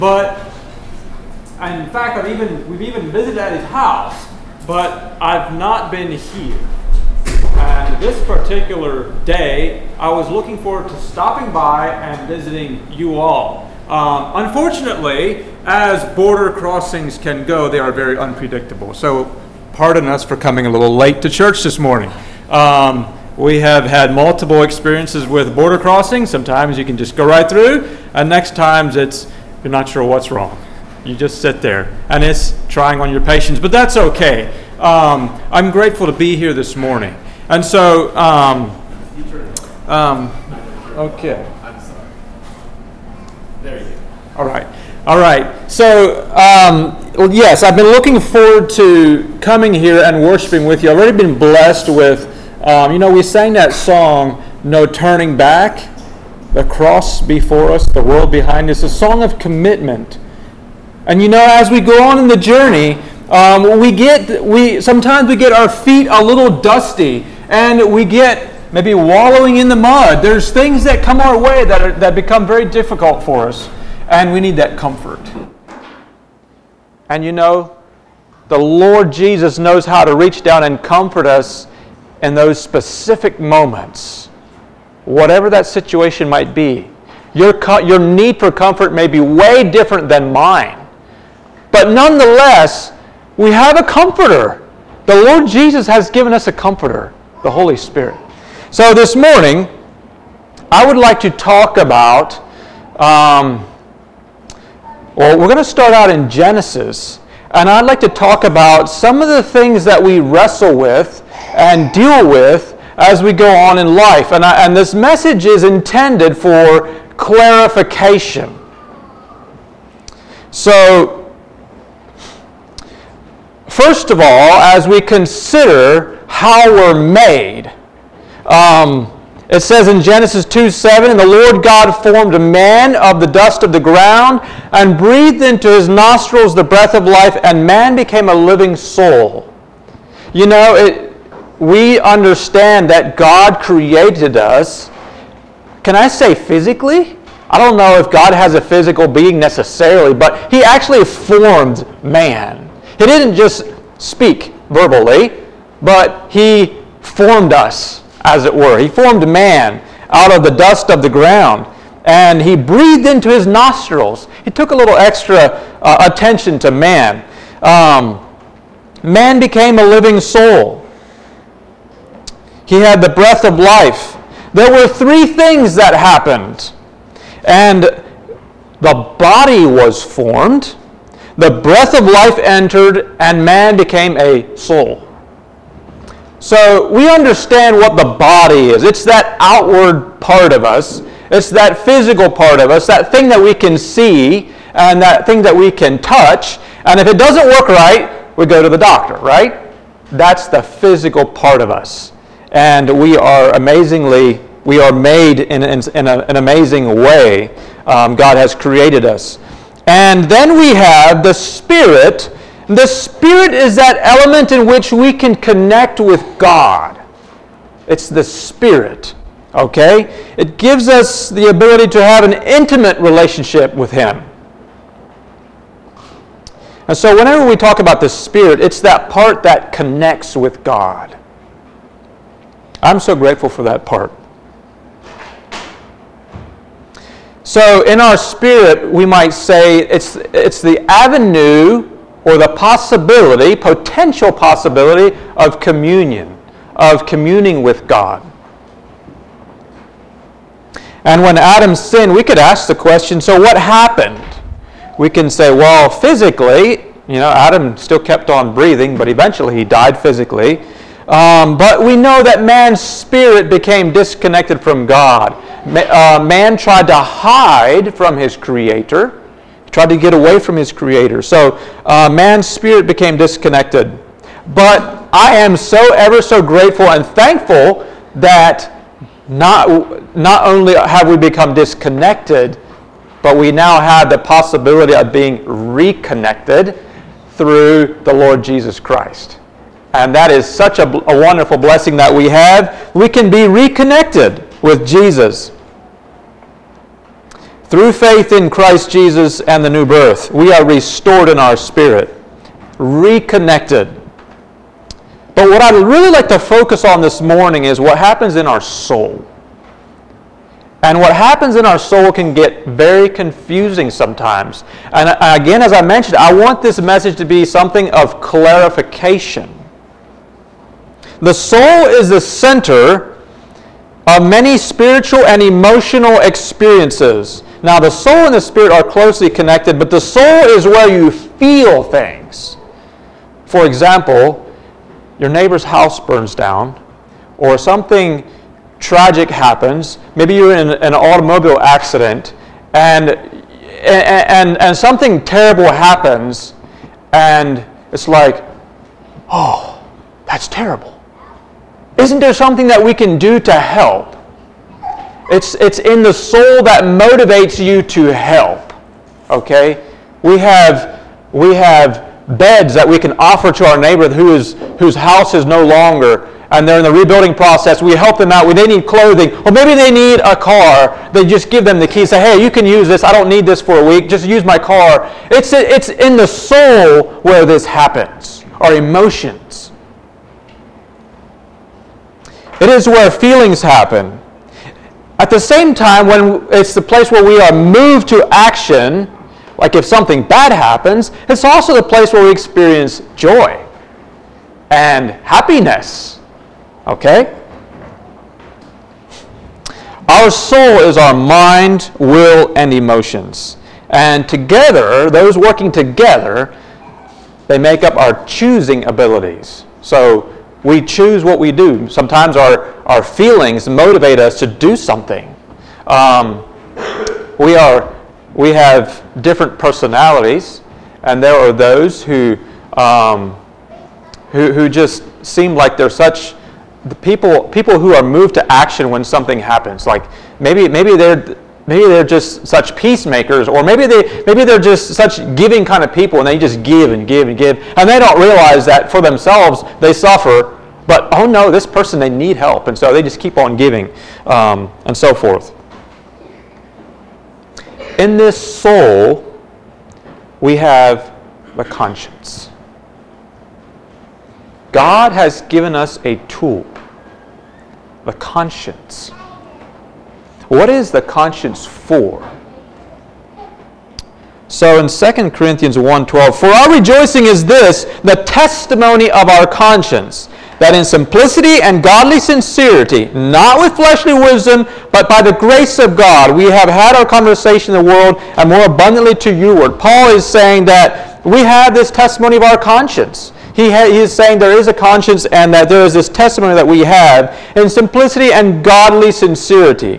But, and in fact, we've even visited at his house, but I've not been here. And this particular day, I was looking forward to stopping by and visiting you all. Unfortunately, as border crossings can go, they are very unpredictable. So pardon us for coming a little late to church this morning. We have had multiple experiences with border crossings. Sometimes you can just go right through, and next times you're not sure what's wrong. You just sit there, and it's trying on your patience, but that's okay. I'm grateful to be here this morning. And so, okay. I'm sorry. There you go. All right. So, well, yes, I've been looking forward to coming here and worshiping with you. I've already been blessed with, we sang that song, No Turning Back, the cross before us, the world behind us, a song of commitment. And as we go on in the journey, sometimes we get our feet a little dusty, and we get maybe wallowing in the mud. There's things that come our way that become very difficult for us, and we need that comfort. And the Lord Jesus knows how to reach down and comfort us in those specific moments, whatever that situation might be. Your need for comfort may be way different than mine, but nonetheless, we have a comforter. The Lord Jesus has given us a comforter, the Holy Spirit. So this morning, I would like to talk about, we're going to start out in Genesis, and I'd like to talk about some of the things that we wrestle with and deal with as we go on in life. And this message is intended for clarification. So, first of all, as we consider how we're made, it says in Genesis 2:7, "And the Lord God formed a man of the dust of the ground and breathed into his nostrils the breath of life, and man became a living soul." We understand that God created us. Can I say physically? I don't know if God has a physical being necessarily, but He actually formed man. He didn't just speak verbally, but He formed us, as it were. He formed man out of the dust of the ground, and He breathed into his nostrils. He took a little extra attention to man. Man became a living soul. He had the breath of life. There were three things that happened. And the body was formed, the breath of life entered, and man became a soul. So we understand what the body is. It's that outward part of us. It's that physical part of us, that thing that we can see and that thing that we can touch. And if it doesn't work right, we go to the doctor, right? That's the physical part of us. And we are made in an amazing way. God has created us. And then we have the Spirit. The Spirit is that element in which we can connect with God. It's the Spirit, okay? It gives us the ability to have an intimate relationship with Him. And so whenever we talk about the Spirit, it's that part that connects with God. I'm so grateful for that part. So in our spirit, we might say it's the avenue or the potential possibility of communion, of communing with God. And when Adam sinned, we could ask the question, so what happened? We can say, well, physically, Adam still kept on breathing, but eventually he died physically. But we know that man's spirit became disconnected from God. Man tried to hide from his Creator. He tried to get away from his Creator. So man's spirit became disconnected. But I am ever so grateful and thankful that not only have we become disconnected, but we now have the possibility of being reconnected through the Lord Jesus Christ. And that is such a wonderful blessing that we have. We can be reconnected with Jesus Through faith in Christ Jesus and the new birth, we are restored in our spirit, reconnected. But what I'd really like to focus on this morning is what happens in our soul. And what happens in our soul can get very confusing sometimes. And again, as I mentioned, I want this message to be something of clarification. The soul is the center of many spiritual and emotional experiences. Now, the soul and the spirit are closely connected, but the soul is where you feel things. For example, your neighbor's house burns down, or something tragic happens. Maybe you're in an automobile accident, and something terrible happens, and it's like, oh, that's terrible. Isn't there something that we can do to help? It's in the soul that motivates you to help. Okay? We have beds that we can offer to our neighbor whose house is no longer, and they're in the rebuilding process. We help them out. They need clothing, or maybe they need a car. They just give them the key. Say, hey, you can use this. I don't need this for a week. Just use my car. It's in the soul where this happens. Our emotions. It is where feelings happen. At the same time, when it's the place where we are moved to action, like if something bad happens, it's also the place where we experience joy and happiness. Okay? Our soul is our mind, will, and emotions. And together, those working together, they make up our choosing abilities. So we choose what we do. Sometimes our feelings motivate us to do something. We have different personalities, and there are those who just seem like they're such the people who are moved to action when something happens. Like maybe they're just such peacemakers, or maybe they're just such giving kind of people, and they just give and give and give, and they don't realize that for themselves they suffer. But oh no, this person, they need help, and so they just keep on giving, and so forth. In this soul, we have the conscience. God has given us a tool, the conscience. What is the conscience for? So in 2 Corinthians 1:12, for our rejoicing is this, the testimony of our conscience, that in simplicity and godly sincerity, not with fleshly wisdom, but by the grace of God, we have had our conversation in the world, and more abundantly to youward. Paul is saying that we have this testimony of our conscience. He is saying there is a conscience, and that there is this testimony that we have in simplicity and godly sincerity.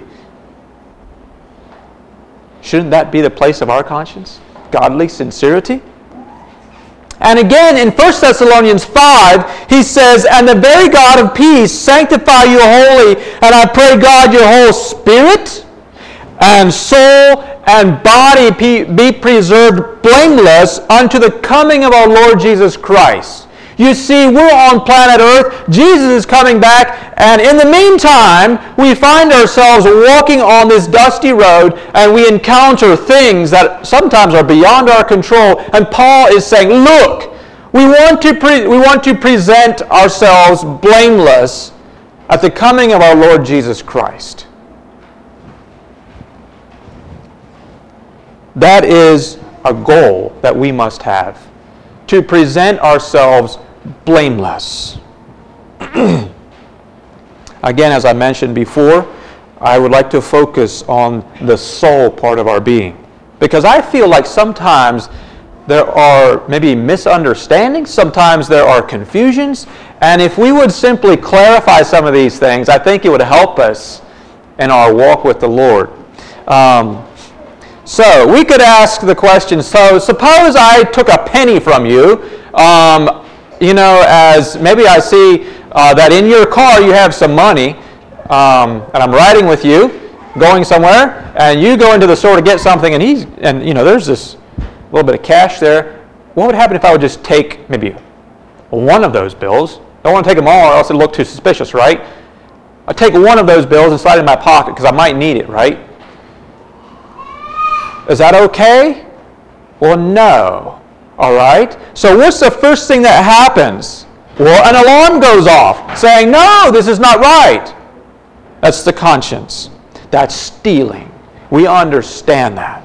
Shouldn't that be the place of our conscience? Godly sincerity? And again, in 1 Thessalonians 5, he says, and the very God of peace sanctify you wholly, and I pray God your whole spirit and soul and body be preserved blameless unto the coming of our Lord Jesus Christ. You see, we're on planet Earth. Jesus is coming back, and in the meantime, we find ourselves walking on this dusty road, and we encounter things that sometimes are beyond our control. And Paul is saying, look, we want to present ourselves blameless at the coming of our Lord Jesus Christ. That is a goal that we must have, to present ourselves blameless. Again, as I mentioned before, I would like to focus on the soul part of our being, because I feel like sometimes there are maybe misunderstandings, sometimes there are confusions, and if we would simply clarify some of these things, I think it would help us in our walk with the Lord. So we could ask the question, so suppose I took a penny from you, as maybe I see that in your car you have some money, and I'm riding with you, going somewhere, and you go into the store to get something, and there's this little bit of cash there. What would happen if I would just take maybe one of those bills? I don't want to take them all, or else it'll look too suspicious, right? I'll take one of those bills and slide it in my pocket because I might need it, right? Is that okay? Well, no. All right? So what's the first thing that happens? Well, an alarm goes off saying, no, this is not right. That's the conscience. That's stealing. We understand that.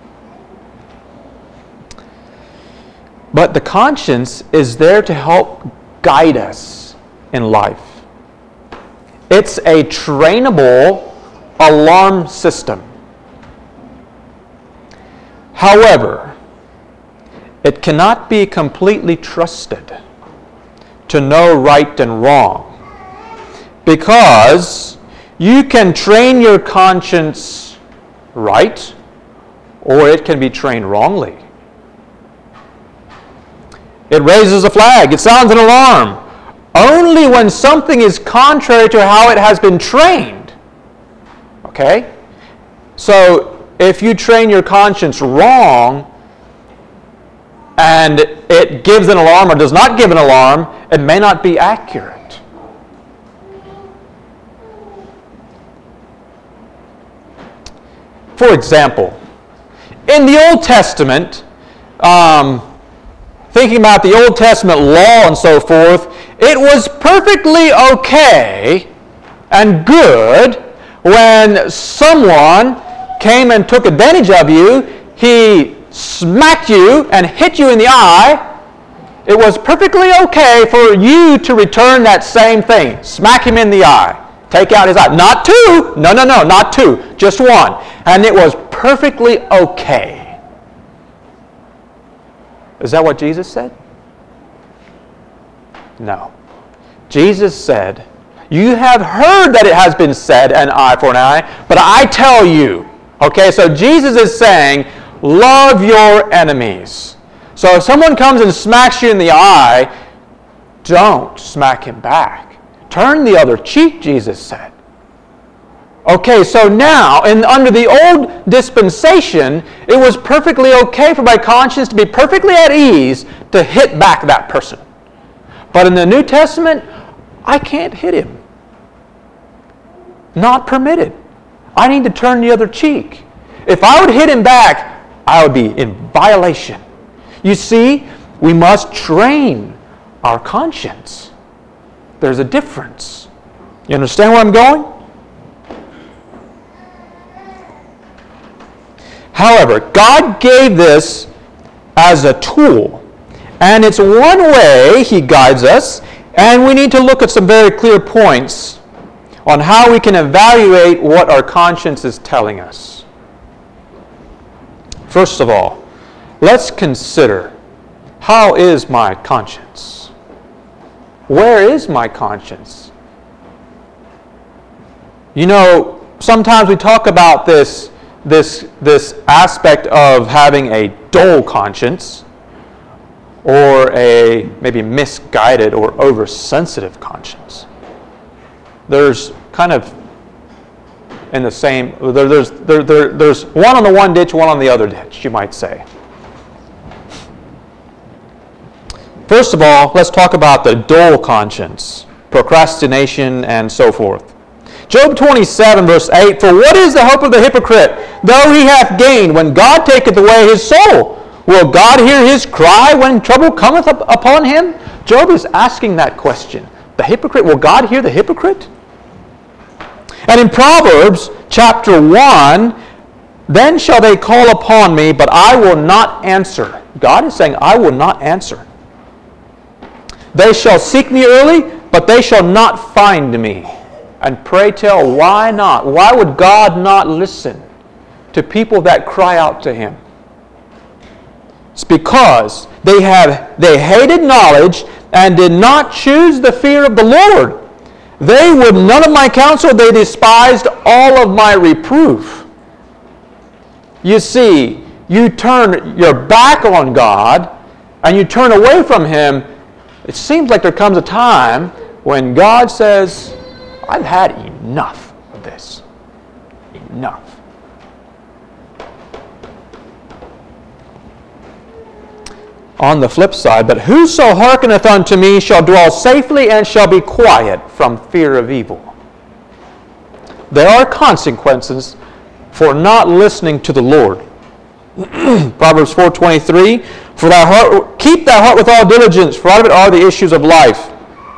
But the conscience is there to help guide us in life. It's a trainable alarm system. However, it cannot be completely trusted to know right and wrong, because you can train your conscience right, or it can be trained wrongly. It raises a flag. It sounds an alarm. Only when something is contrary to how it has been trained. Okay? So, if you train your conscience wrong, and it gives an alarm or does not give an alarm, it may not be accurate. For example, in the Old Testament, thinking about the Old Testament law and so forth, it was perfectly okay and good when someone came and took advantage of you, he smacked you and hit you in the eye. It was perfectly okay for you to return that same thing. Smack him in the eye. Take out his eye. Not two. No, not two. Just one. And it was perfectly okay. Is that what Jesus said? No. Jesus said, you have heard that it has been said, an eye for an eye, but I tell you. Okay, so Jesus is saying, love your enemies. So if someone comes and smacks you in the eye, don't smack him back. Turn the other cheek, Jesus said. Okay, so now, under the old dispensation, it was perfectly okay for my conscience to be perfectly at ease to hit back that person. But in the New Testament, I can't hit him. Not permitted. I need to turn the other cheek. If I would hit him back, I would be in violation. You see, we must train our conscience. There's a difference. You understand where I'm going? However, God gave this as a tool, and it's one way He guides us, and we need to look at some very clear points on how we can evaluate what our conscience is telling us. First of all, let's consider, how is my conscience? Where is my conscience? You know, sometimes we talk about this aspect of having a dull conscience, or a maybe misguided or oversensitive conscience. There's kind of in the same, there's one on the one ditch, one on the other ditch, you might say. First of all, let's talk about the dull conscience, procrastination, and so forth. Job 27, verse 8, for what is the hope of the hypocrite, though he hath gained, when God taketh away his soul? Will God hear his cry when trouble cometh upon him? Job is asking that question. The hypocrite, will God hear the hypocrite? And in Proverbs chapter 1, then shall they call upon me, but I will not answer. God is saying, I will not answer. They shall seek me early, but they shall not find me. And pray tell, why not? Why would God not listen to people that cry out to Him? It's because they hated knowledge and did not choose the fear of the Lord. They would none of my counsel, they despised all of my reproof. You see, you turn your back on God and you turn away from Him. It seems like there comes a time when God says, I've had enough of this. Enough. On the flip side, but whoso hearkeneth unto me shall dwell safely and shall be quiet from fear of evil. There are consequences for not listening to the Lord. Proverbs 4:23, keep thy heart with all diligence, for out of it are the issues of life.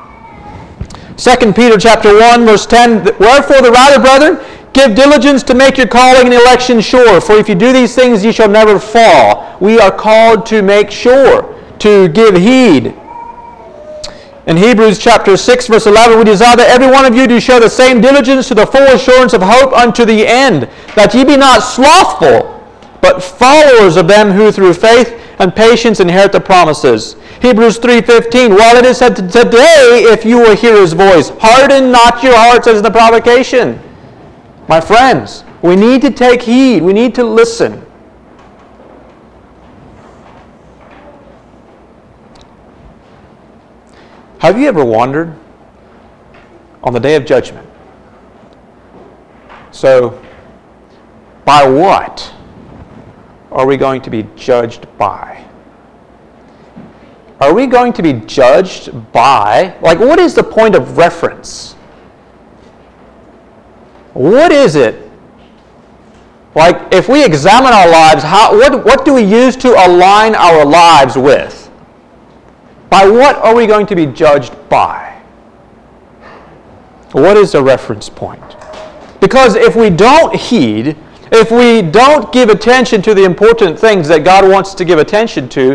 2 Peter chapter 1, verse 10, wherefore the rather, brethren, give diligence to make your calling and election sure, for if you do these things, ye shall never fall. We are called to make sure, to give heed. In Hebrews chapter 6, verse 11, we desire that every one of you do show the same diligence to the full assurance of hope unto the end, that ye be not slothful, but followers of them who through faith and patience inherit the promises. Hebrews 3:15, while it is said today, if you will hear his voice, harden not your hearts as in the provocation. My friends, we need to take heed. We need to listen. Have you ever wondered on the day of judgment? So, by what are we going to be judged by? Are we going to be judged by, what is the point of reference? What is it? If we examine our lives, what do we use to align our lives with? By what are we going to be judged by? What is the reference point? Because if we don't heed, if we don't give attention to the important things that God wants to give attention to,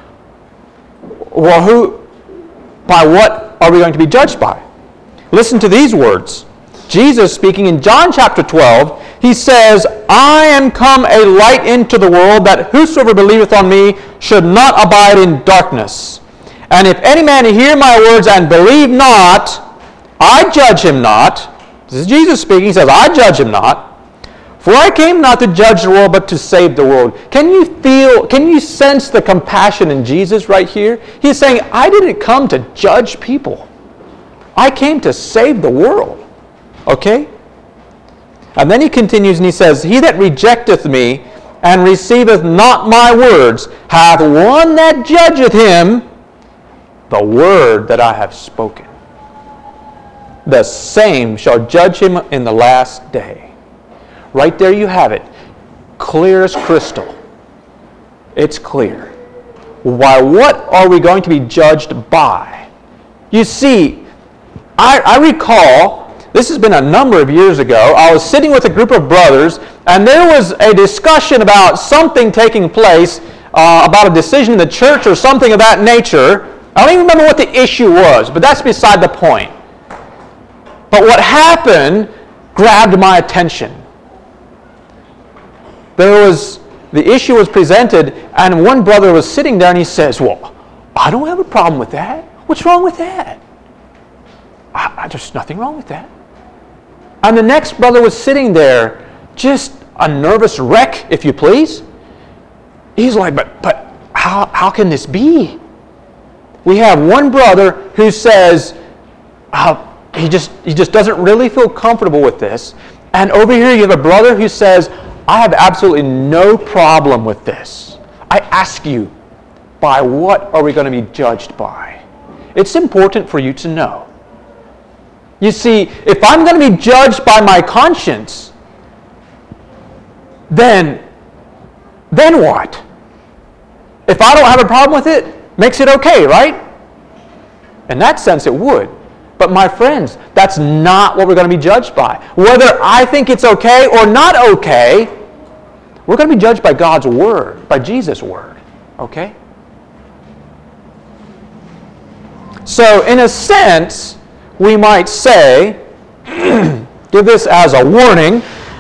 by what are we going to be judged by? Listen to these words. Jesus speaking in John chapter 12, he says, I am come a light into the world, that whosoever believeth on me should not abide in darkness. And if any man hear my words and believe not, I judge him not. This is Jesus speaking. He says, I judge him not. For I came not to judge the world, but to save the world. Can you sense the compassion in Jesus right here? He's saying, I didn't come to judge people. I came to save the world. Okay? And then he continues and he says, he that rejecteth me and receiveth not my words hath one that judgeth him, the word that I have spoken. The same shall judge him in the last day. Right there you have it. Clear as crystal. It's clear. By what are we going to be judged by? You see, I recall, this has been a number of years ago, I was sitting with a group of brothers, and there was a discussion about something taking place, about a decision in the church or something of that nature. I don't even remember what the issue was, but that's beside the point. But what happened grabbed my attention. The issue was presented, and one brother was sitting there, and he says, well, I don't have a problem with that. What's wrong with that? There's nothing wrong with that. And the next brother was sitting there, just a nervous wreck, if you please. He's like, but how can this be? We have one brother who says he just doesn't really feel comfortable with this. And over here you have a brother who says, I have absolutely no problem with this. I ask you, by what are we going to be judged by? It's important for you to know. You see, if I'm going to be judged by my conscience, then what? If I don't have a problem with it, makes it okay, right? In that sense, it would. But my friends, that's not what we're going to be judged by. Whether I think it's okay or not okay, we're going to be judged by God's Word, by Jesus' Word. Okay? So, in a sense, we might say, give this as a warning,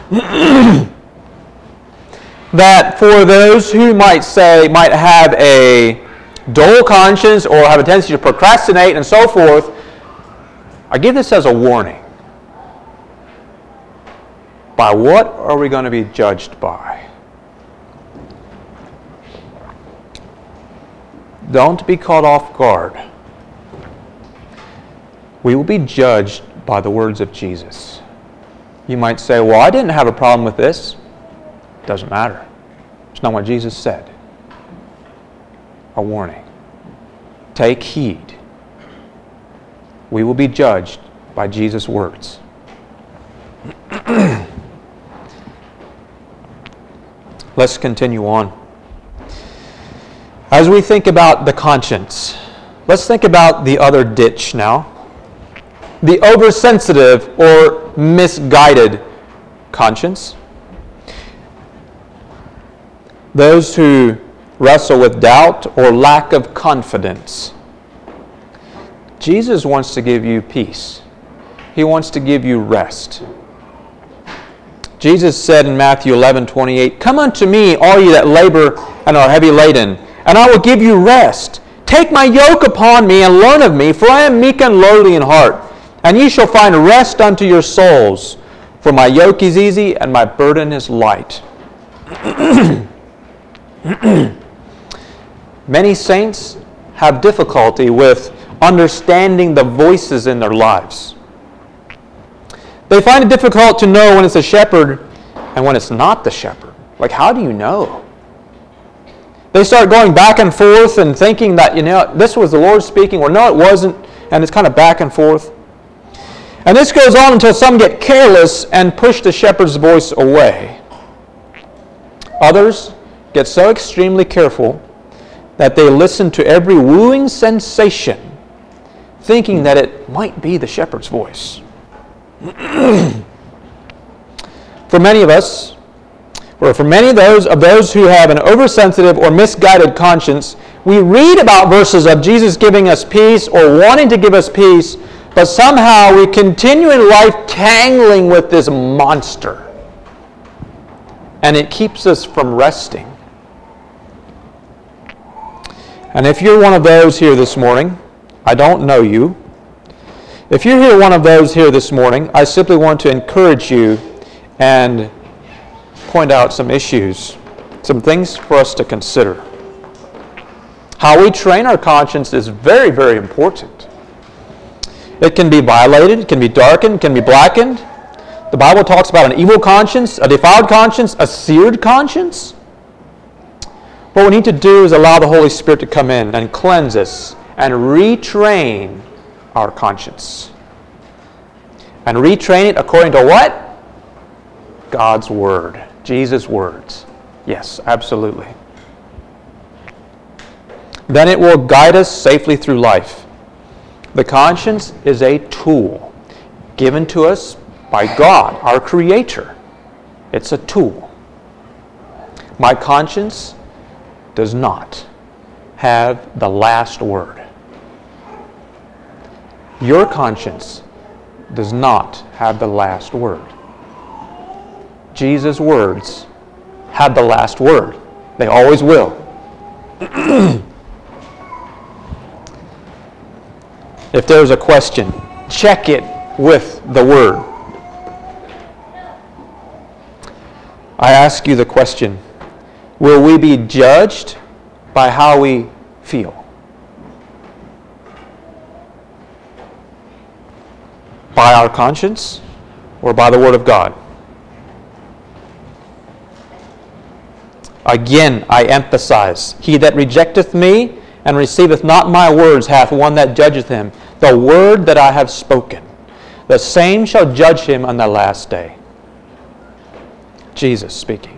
that for those who might have a dull conscience or have a tendency to procrastinate and so forth, I give this as a warning. By what are we going to be judged by? Don't be caught off guard. We will be judged by the words of Jesus. You might say, well, I didn't have a problem with this. It doesn't matter. It's not what Jesus said. A warning. Take heed. We will be judged by Jesus' words. Let's continue on. As we think about the conscience, let's think about the other ditch now. The oversensitive or misguided conscience. Those who wrestle with doubt or lack of confidence. Jesus wants to give you peace. He wants to give you rest. Jesus said in Matthew 11:28, "Come unto me, all ye that labor and are heavy laden, and I will give you rest. Take my yoke upon me and learn of me, for I am meek and lowly in heart, and ye shall find rest unto your souls. For my yoke is easy and my burden is light." Many saints have difficulty with understanding the voices in their lives. They find it difficult to know when it's a shepherd and when it's not the shepherd. Like, how do you know? They start going back and forth and thinking that, this was the Lord speaking, or no, it wasn't, and it's kind of back and forth. And this goes on until some get careless and push the shepherd's voice away. Others get so extremely careful that they listen to every wooing sensation, thinking that it might be the shepherd's voice. For many of us, or for many of those who have an oversensitive or misguided conscience, we read about verses of Jesus giving us peace or wanting to give us peace, but somehow we continue in life tangling with this monster. And it keeps us from resting. And if you're one of those here this morning, I don't know you. If you're here one of those here this morning, I simply want to encourage you and point out some issues, some things for us to consider. How we train our conscience is very, very important. It can be violated, it can be darkened, it can be blackened. The Bible talks about an evil conscience, a defiled conscience, a seared conscience. What we need to do is allow the Holy Spirit to come in and cleanse us and retrain our conscience. And retrain it according to what? God's Word. Jesus' words. Yes, absolutely. Then it will guide us safely through life. The conscience is a tool given to us by God, our Creator. It's a tool. My conscience does not have the last word. Your conscience does not have the last word. Jesus' words have the last word. They always will. If there's a question, check it with the Word. I ask you the question, will we be judged by how we feel? By our conscience or by the Word of God? Again, I emphasize, he that rejecteth me and receiveth not my words hath one that judgeth him. The word that I have spoken, the same shall judge him on the last day. Jesus speaking.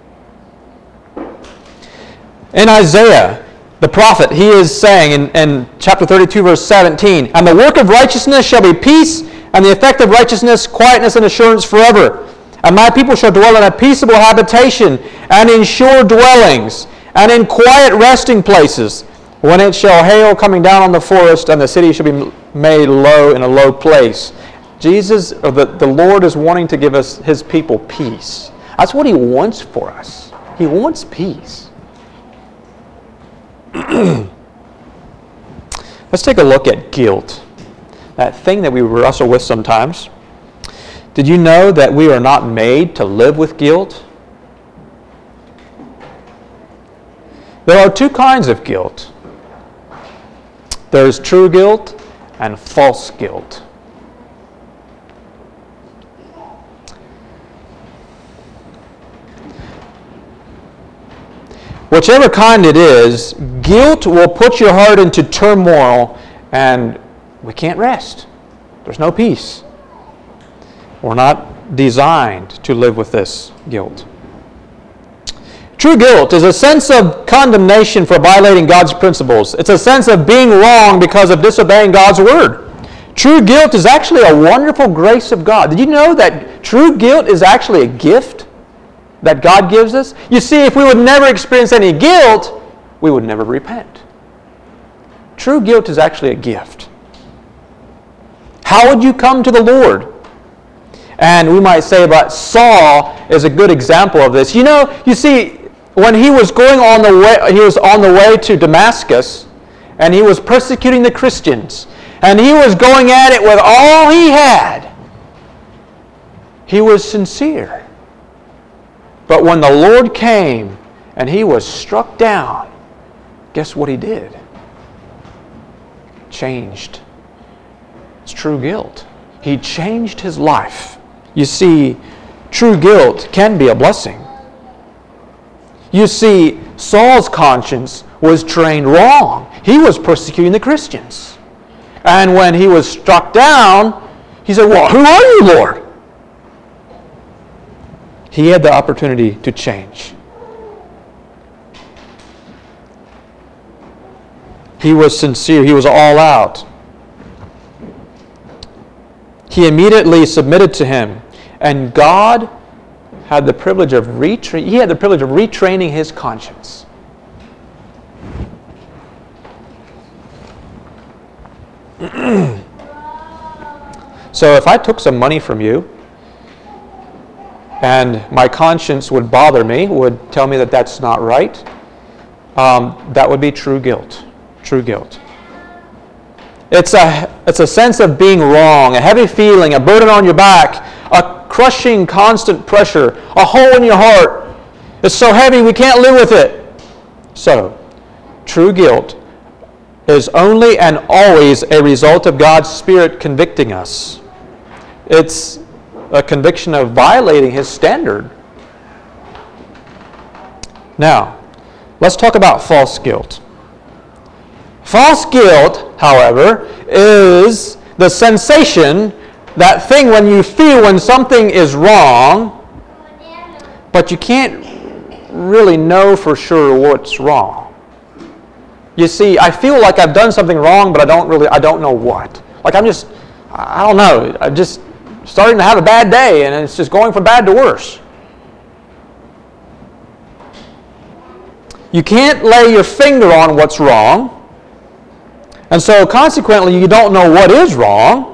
In Isaiah, the prophet, he is saying in chapter 32, verse 17, "And the work of righteousness shall be peace, and the effect of righteousness, quietness and assurance forever. And my people shall dwell in a peaceable habitation, and in sure dwellings, and in quiet resting places, when it shall hail coming down on the forest, and the city shall be made low in a low place." Jesus, or the Lord, is wanting to give us his people peace. That's what he wants for us. He wants peace. Let's take a look at guilt. That thing that we wrestle with sometimes. Did you know that we are not made to live with guilt? There are two kinds of guilt. There is true guilt and false guilt. Whichever kind it is, guilt will put your heart into turmoil and we can't rest. There's no peace. We're not designed to live with this guilt. True guilt is a sense of condemnation for violating God's principles. It's a sense of being wrong because of disobeying God's word. True guilt is actually a wonderful grace of God. Did you know that true guilt is actually a gift that God gives us? You see, if we would never experience any guilt, we would never repent. True guilt is actually a gift. How would you come to the Lord? And we might say that Saul is a good example of this. You see, when he was on the way to Damascus, and he was persecuting the Christians, and he was going at it with all he had. He was sincere. But when the Lord came and he was struck down, guess what he did? Changed. It's true guilt. He changed his life. You see, true guilt can be a blessing. You see, Saul's conscience was trained wrong. He was persecuting the Christians. And when he was struck down, he said, "Well, who are you, Lord?" He had the opportunity to change. He was sincere. He was all out. He immediately submitted to him. And God had the privilege of retraining his conscience. So if I took some money from you and my conscience would bother me, would tell me that that's not right, that would be true guilt. True guilt. It's a sense of being wrong, a heavy feeling, a burden on your back, a crushing constant pressure, a hole in your heart. It's so heavy we can't live with it. So, true guilt is only and always a result of God's Spirit convicting us. It's a conviction of violating His standard. Now, let's talk about false guilt. False guilt, however, is the sensation, that thing when you feel when something is wrong, but you can't really know for sure what's wrong. You see, I feel like I've done something wrong, but I don't know what. Like I don't know. I'm just starting to have a bad day, and it's just going from bad to worse. You can't lay your finger on what's wrong, and so consequently you don't know what is wrong,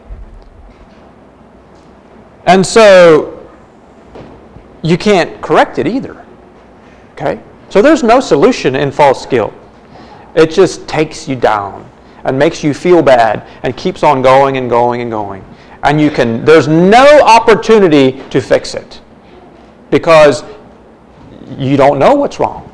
and so you can't correct it either. Okay? So there's no solution in false guilt. It just takes you down and makes you feel bad and keeps on going and going and going. And there's no opportunity to fix it because you don't know what's wrong.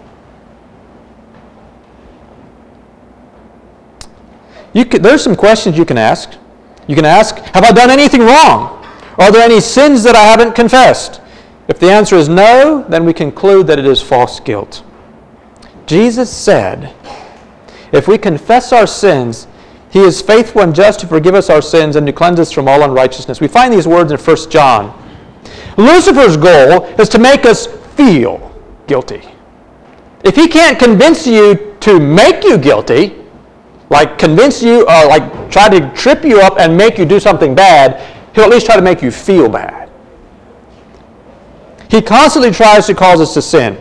There's some questions you can ask. You can ask, have I done anything wrong? Are there any sins that I haven't confessed? If the answer is no, then we conclude that it is false guilt. Jesus said, if we confess our sins, He is faithful and just to forgive us our sins and to cleanse us from all unrighteousness. We find these words in 1 John. Lucifer's goal is to make us feel guilty. If he can't convince you to make you guilty, like convince you, like try to trip you up and make you do something bad, he'll at least try to make you feel bad. He constantly tries to cause us to sin.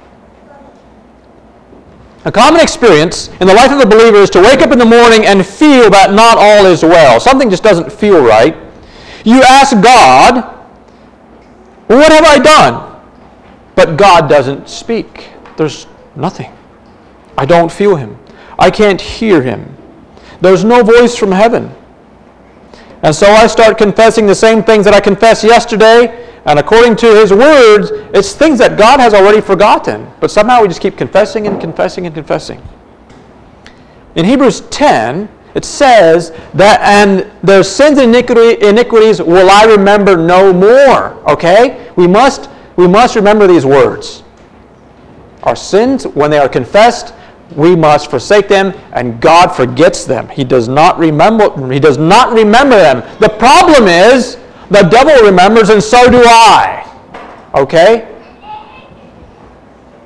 A common experience in the life of a believer is to wake up in the morning and feel that not all is well. Something just doesn't feel right. You ask God, well, what have I done? But God doesn't speak. There's nothing. I don't feel Him. I can't hear Him. There's no voice from heaven. And so I start confessing the same things that I confessed yesterday, and according to His words, it's things that God has already forgotten. But somehow we just keep confessing and confessing and confessing. In Hebrews 10, it says that, and their sins and iniquities will I remember no more. Okay? We must remember these words. Our sins, when they are confessed, we must forsake them, and God forgets them. He does not remember them. The problem is, the devil remembers, and so do I. Okay?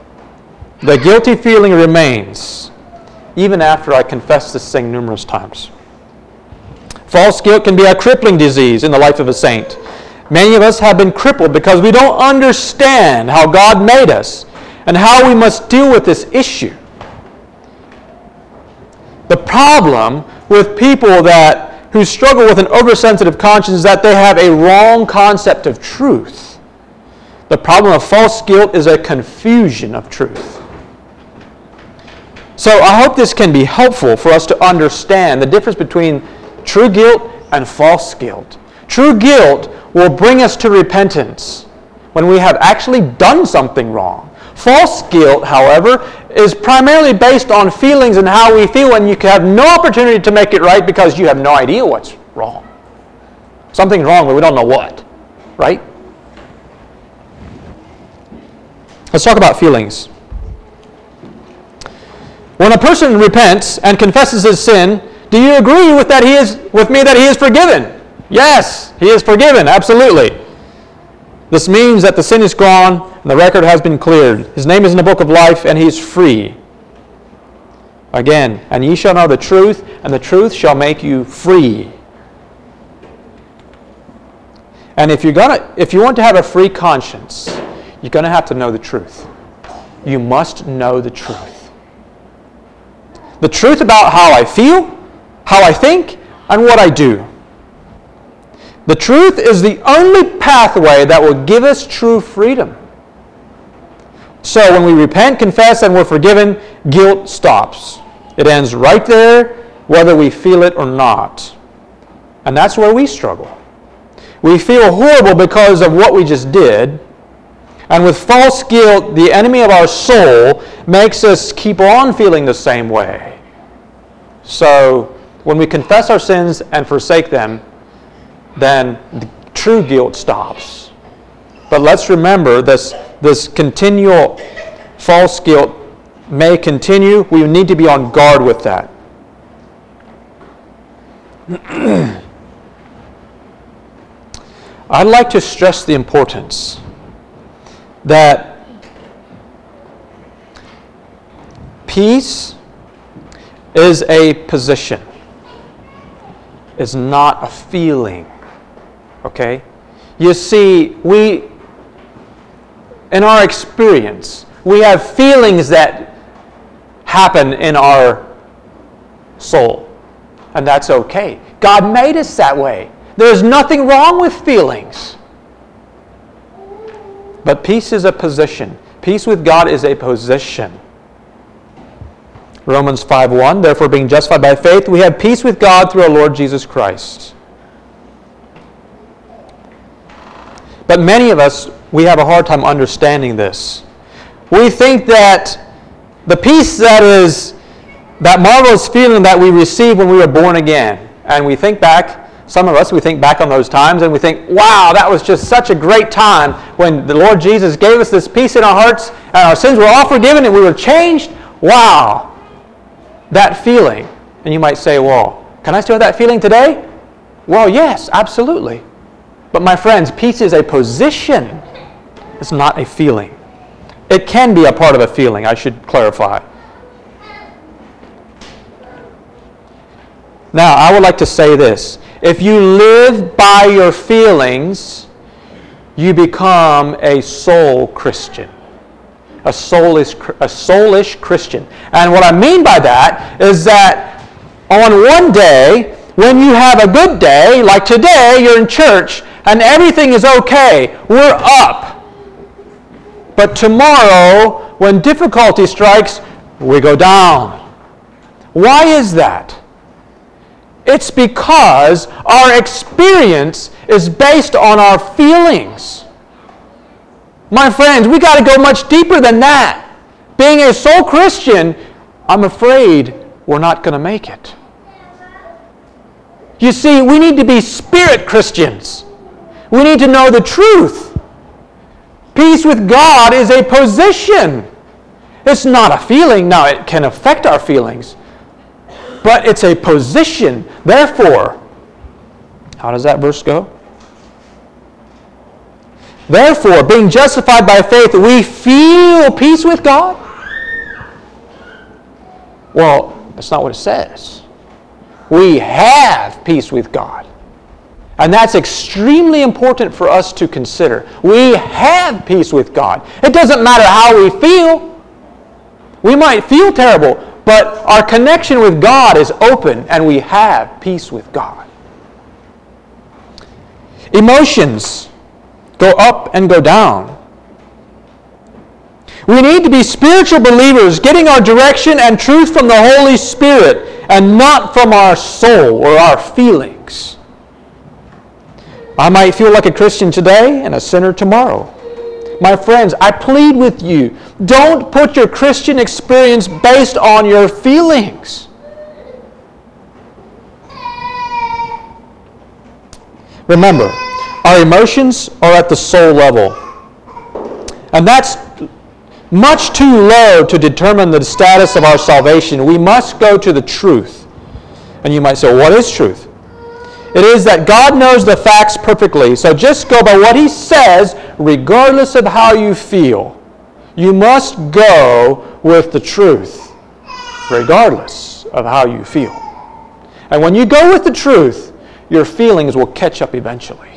The guilty feeling remains, even after I confess this thing numerous times. False guilt can be a crippling disease in the life of a saint. Many of us have been crippled because we don't understand how God made us and how we must deal with this issue. The problem with people who struggle with an oversensitive conscience is that they have a wrong concept of truth. The problem of false guilt is a confusion of truth. So I hope this can be helpful for us to understand the difference between true guilt and false guilt. True guilt will bring us to repentance when we have actually done something wrong. False guilt, however, is primarily based on feelings and how we feel, and you have no opportunity to make it right because you have no idea what's wrong. Something's wrong, but we don't know what, right? Let's talk about feelings. When a person repents and confesses his sin, do you agree with me that he is forgiven? Yes, he is forgiven, absolutely. This means that the sin is gone and the record has been cleared. His name is in the book of life and he is free. Again, and ye shall know the truth, and the truth shall make you free. And if you want to have a free conscience, you're going to have to know the truth. You must know the truth. The truth about how I feel, how I think, and what I do. The truth is the only pathway that will give us true freedom. So when we repent, confess, and we're forgiven, guilt stops. It ends right there, whether we feel it or not. And that's where we struggle. We feel horrible because of what we just did. And with false guilt, the enemy of our soul makes us keep on feeling the same way. So when we confess our sins and forsake them, then the true guilt stops. But let's remember this continual false guilt may continue. We need to be on guard with that. I'd like to stress the importance that peace is a position. It's not a feeling. Okay? You see, in our experience, we have feelings that happen in our soul. And that's okay. God made us that way. There's nothing wrong with feelings. But peace is a position. Peace with God is a position. Romans 5:1, therefore being justified by faith, we have peace with God through our Lord Jesus Christ. But many of us, we have a hard time understanding this. We think that the peace that marvelous feeling that we received when we were born again, and we think back, some of us, we think back on those times and we think, wow, that was just such a great time when the Lord Jesus gave us this peace in our hearts and our sins were all forgiven and we were changed. Wow, that feeling. And you might say, well, can I still have that feeling today? Well, yes, absolutely. But my friends, peace is a position. It's not a feeling. It can be a part of a feeling, I should clarify. Now, I would like to say this. If you live by your feelings, you become a soul Christian. A soulish Christian. And what I mean by that is that on one day, when you have a good day, like today, you're in church, and everything is okay, we're up. But tomorrow, when difficulty strikes, we go down. Why is that? It's because our experience is based on our feelings. My friends, we got to go much deeper than that. Being a soul Christian, I'm afraid we're not going to make it. You see, we need to be spirit Christians. We need to know the truth. Peace with God is a position. It's not a feeling. Now, it can affect our feelings. But it's a position. Therefore, how does that verse go? Therefore, being justified by faith, we feel peace with God Well, that's not what it says. We have peace with God. And that's extremely important for us to consider. We have peace with God. It doesn't matter how we feel. We might feel terrible, but our connection with God is open and we have peace with God. Emotions go up and go down. We need to be spiritual believers, getting our direction and truth from the Holy Spirit and not from our soul or our feelings. I might feel like a Christian today and a sinner tomorrow. My friends, I plead with you, don't put your Christian experience based on your feelings. Remember, our emotions are at the soul level. And that's much too low to determine the status of our salvation. We must go to the truth. And you might say, well, what is truth? It is that God knows the facts perfectly, so just go by what He says, regardless of how you feel. You must go with the truth, regardless of how you feel. And when you go with the truth, your feelings will catch up eventually.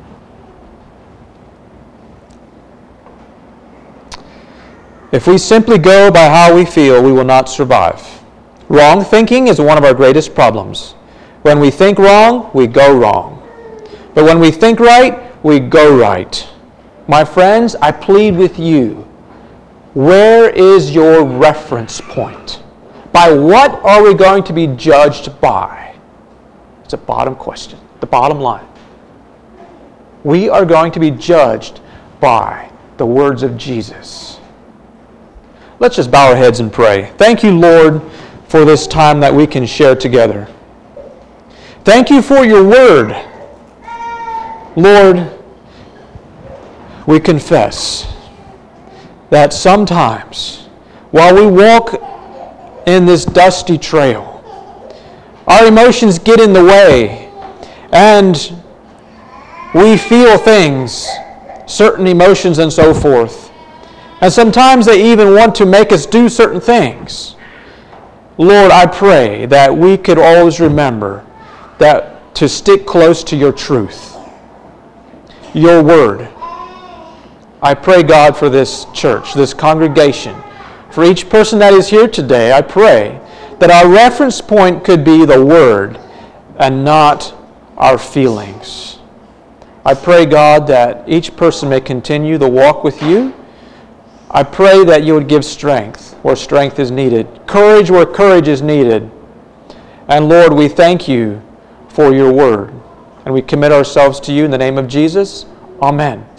If we simply go by how we feel, we will not survive. Wrong thinking is one of our greatest problems. When we think wrong, we go wrong. But when we think right, we go right. My friends, I plead with you, where is your reference point? By what are we going to be judged by? It's a bottom question, the bottom line. We are going to be judged by the words of Jesus. Let's just bow our heads and pray. Thank you, Lord, for this time that we can share together. Thank you for your word. Lord, we confess that sometimes while we walk in this dusty trail, our emotions get in the way and we feel things, certain emotions and so forth. And sometimes they even want to make us do certain things. Lord, I pray that we could always remember that to stick close to your truth, your word. I pray, God, for this church, this congregation, for each person that is here today, I pray that our reference point could be the word and not our feelings. I pray, God, that each person may continue the walk with you. I pray that you would give strength where strength is needed, courage where courage is needed. And Lord, we thank you for your word. And we commit ourselves to you in the name of Jesus. Amen.